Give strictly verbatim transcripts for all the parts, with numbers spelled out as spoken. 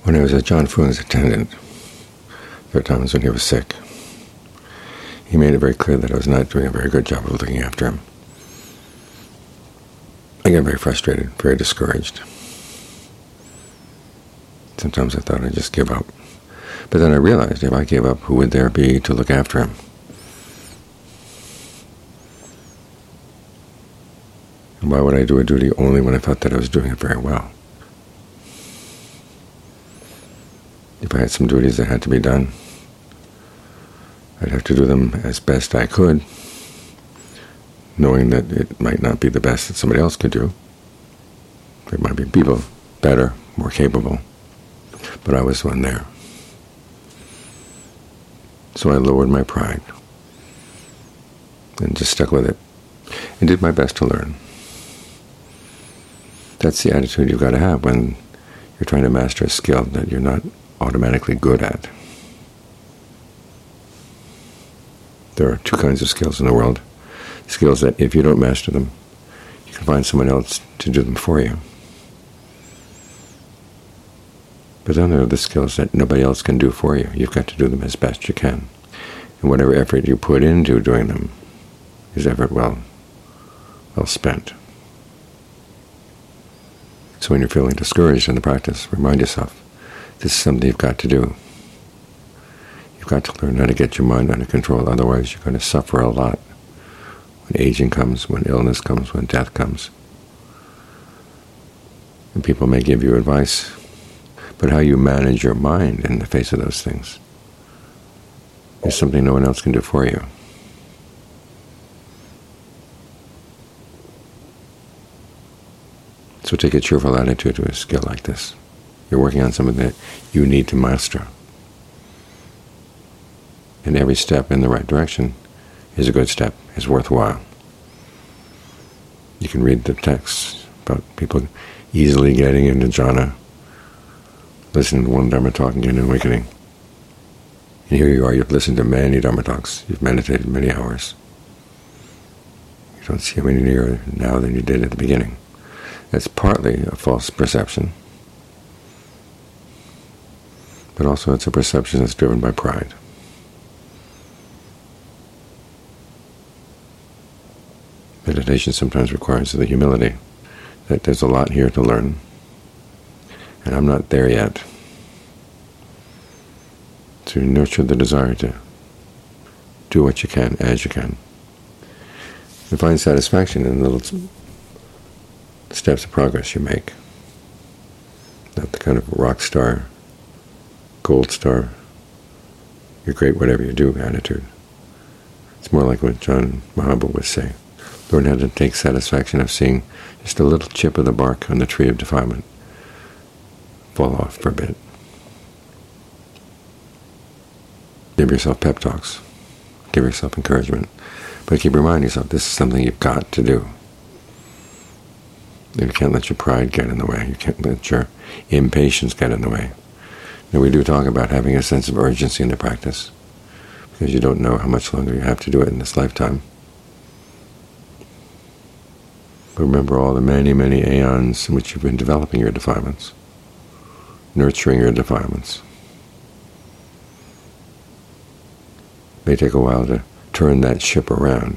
When I was at John Fuang's attendant, there were times when he was sick. He made it very clear that I was not doing a very good job of looking after him. I got very frustrated, very discouraged. Sometimes I thought I'd just give up. But then I realized if I gave up, who would there be to look after him? And why would I do a duty only when I felt that I was doing it very well? If I had some duties that had to be done, I'd have to do them as best I could, knowing that it might not be the best that somebody else could do. There might be people better, more capable, but I was one there. So I lowered my pride and just stuck with it and did my best to learn. That's the attitude you've got to have when you're trying to master a skill that you're not automatically good at. There are two kinds of skills in the world. Skills that if you don't master them, you can find someone else to do them for you. But then there are the skills that nobody else can do for you. You've got to do them as best you can. And whatever effort you put into doing them is effort well, well spent. So when you're feeling discouraged in the practice, remind yourself, this is something you've got to do. You've got to learn how to get your mind under control, otherwise you're going to suffer a lot when aging comes, when illness comes, when death comes. And people may give you advice, but how you manage your mind in the face of those things is something no one else can do for you. So take a cheerful attitude to a skill like this. You're working on something that you need to master. And every step in the right direction is a good step, is worthwhile. You can read the texts about people easily getting into jhana, listening to one Dharma talk and getting awakening. And here you are, you've listened to many Dharma talks, you've meditated many hours. You don't see how many nearer now than you did at the beginning. That's partly a false perception, but also it's a perception that's driven by pride. Meditation sometimes requires the humility that there's a lot here to learn, and I'm not there yet. To nurture the desire to do what you can as you can, and find satisfaction in the little steps of progress you make. Not the kind of rock star, gold star, you're great whatever you do attitude. It's more like what John Mahabharata would say. Learn how to take satisfaction of seeing just a little chip of the bark on the tree of defilement fall off for a bit. Give yourself pep talks. Give yourself encouragement. But keep reminding yourself this is something you've got to do. You can't let your pride get in the way. You can't let your impatience get in the way. Now we do talk about having a sense of urgency in the practice, because you don't know how much longer you have to do it in this lifetime. But remember all the many, many aeons in which you've been developing your defilements, nurturing your defilements. It may take a while to turn that ship around,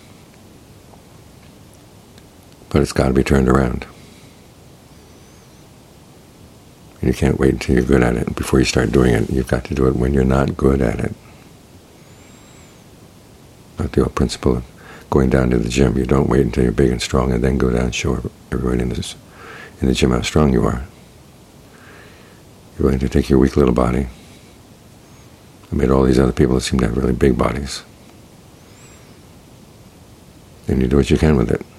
but it's got to be turned around. And you can't wait until you're good at it before you start doing it. You've got to do it when you're not good at it. Not the old principle of going down to the gym. You don't wait until you're big and strong and then go down and show everybody in, this, in the gym how strong you are. You're going to take your weak little body and meet all these other people that seem to have really big bodies. And you do what you can with it.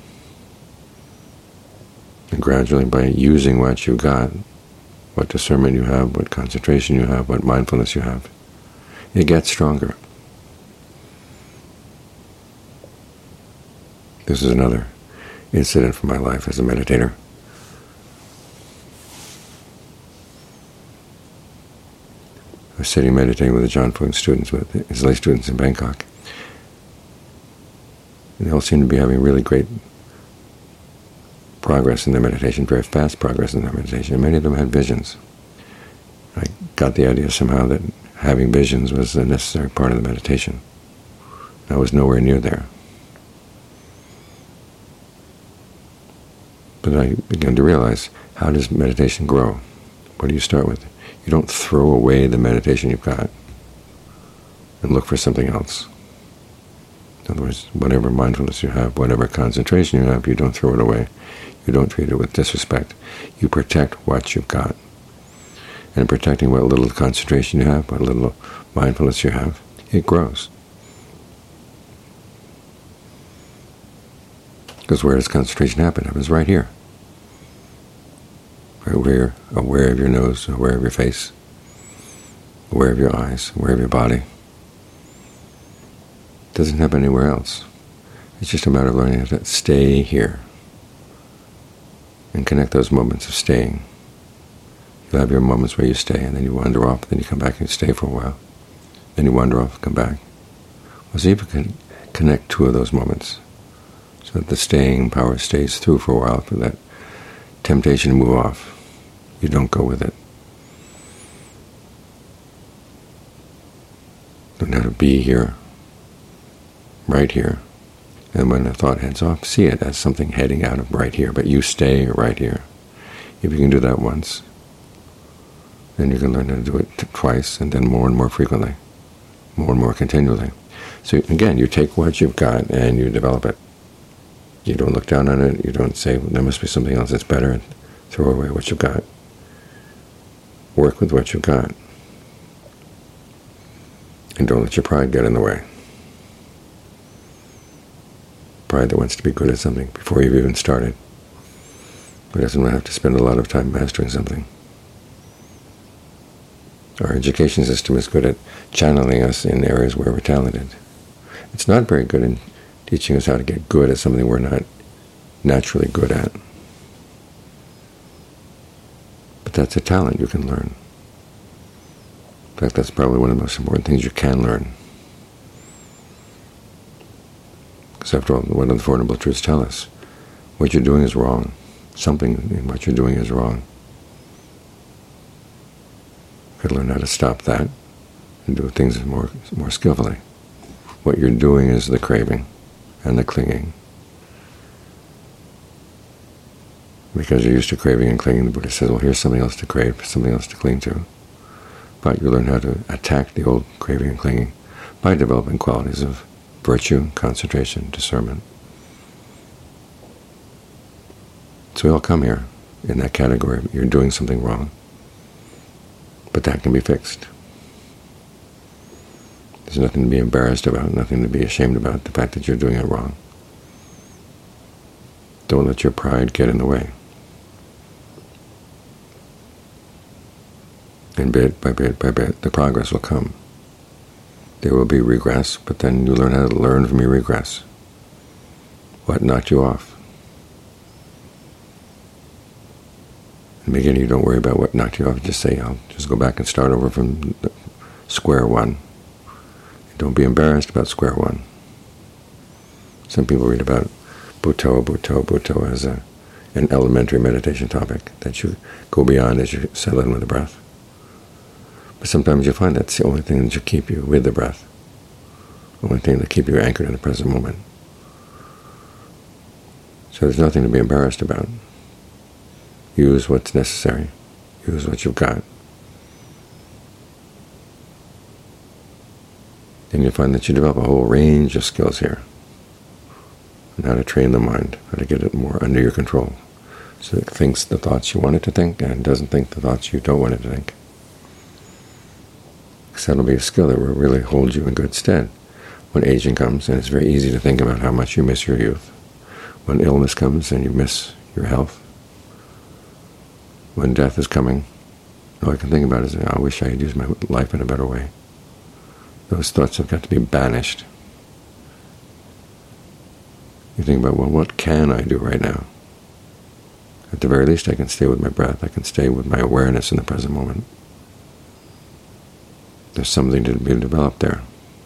And gradually, by using what you got, what discernment you have, what concentration you have, what mindfulness you have, it gets stronger. This is another incident from my life as a meditator. I was sitting meditating with the John Fuang students, with his lay students in Bangkok. And they all seemed to be having really great progress in their meditation, very fast progress in their meditation, and many of them had visions. got the idea somehow that having visions was a necessary part of the meditation. I was nowhere near there. But I began to realize, how does meditation grow? What do you start with? You don't throw away the meditation you've got and look for something else. In other words, whatever mindfulness you have, whatever concentration you have, you don't throw it away. You don't treat it with disrespect. You protect what you've got. And protecting what little concentration you have, what little mindfulness you have, it grows. Because where does concentration happen? It happens right here. Right where you're aware of your nose, aware of your face, aware of your eyes, aware of your body. It doesn't happen anywhere else. It's just a matter of learning how to stay here and connect those moments of staying. You'll have your moments where you stay, and then you wander off, then you come back and you stay for a while. Then you wander off, come back. Well, see if you can connect two of those moments, so that the staying power stays through for a while, for that temptation to move off. You don't go with it. Learn how to be here, right here. And when a thought heads off, see it as something heading out of right here, but you stay right here. If you can do that once, then you can learn how to do it twice, and then more and more frequently, more and more continually. So again, you take what you've got and you develop it. You don't look down on it. You don't say, well, there must be something else that's better, and throw away what you've got. Work with what you've got. And don't let your pride get in the way. Pride that wants to be good at something before you've even started, but doesn't have to spend a lot of time mastering something. Our education system is good at channeling us in areas where we're talented. It's not very good in teaching us how to get good at something we're not naturally good at. But that's a talent you can learn. In fact, that's probably one of the most important things you can learn. Because after all, what do the Four Noble Truths tell us? What you're doing is wrong. Something in what you're doing is wrong. You could learn how to stop that and do things more, more skillfully. What you're doing is the craving and the clinging. Because you're used to craving and clinging, the Buddha says, well, here's something else to crave, something else to cling to. But you learn how to attack the old craving and clinging by developing qualities of virtue, concentration, discernment. So we all come here in that category. You're doing something wrong. But that can be fixed. There's nothing to be embarrassed about, nothing to be ashamed about, the fact that you're doing it wrong. Don't let your pride get in the way. And bit by bit by bit, the progress will come. There will be regress, but then you learn how to learn from your regress. What knocked you off? In the beginning, you don't worry about what knocked you off. Just say, I'll just go back and start over from square one. Don't be embarrassed about square one. Some people read about Bhutto, Bhutto, Bhutto as a, an elementary meditation topic that you go beyond as you settle in with the breath. But sometimes you find that's the only thing that will keep you with the breath, the only thing that keep you anchored in the present moment. So there's nothing to be embarrassed about. Use what's necessary. Use what you've got. And you find that you develop a whole range of skills here on how to train the mind, how to get it more under your control, so it thinks the thoughts you want it to think and doesn't think the thoughts you don't want it to think. Because that'll be a skill that will really hold you in good stead when aging comes, and it's very easy to think about how much you miss your youth. When illness comes and you miss your health. When death is coming, all I can think about is, I wish I had used my life in a better way. Those thoughts have got to be banished. You think about, well, what can I do right now? At the very least, I can stay with my breath. I can stay with my awareness in the present moment. There's something to be developed there.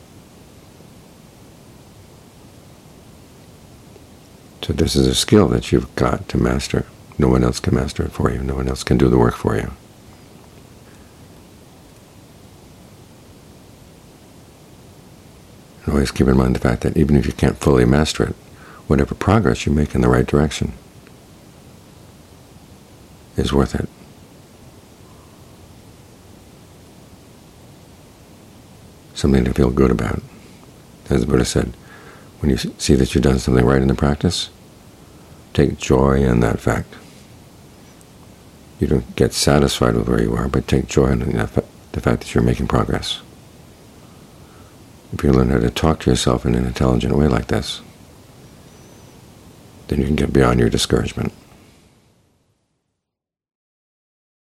So this is a skill that you've got to master. No one else can master it for you. No one else can do the work for you. And always keep in mind the fact that even if you can't fully master it, whatever progress you make in the right direction is worth it. Something to feel good about. As the Buddha said, when you see that you've done something right in the practice, take joy in that fact. You don't get satisfied with where you are, but take joy in the fact that you're making progress. If you learn how to talk to yourself in an intelligent way like this, then you can get beyond your discouragement.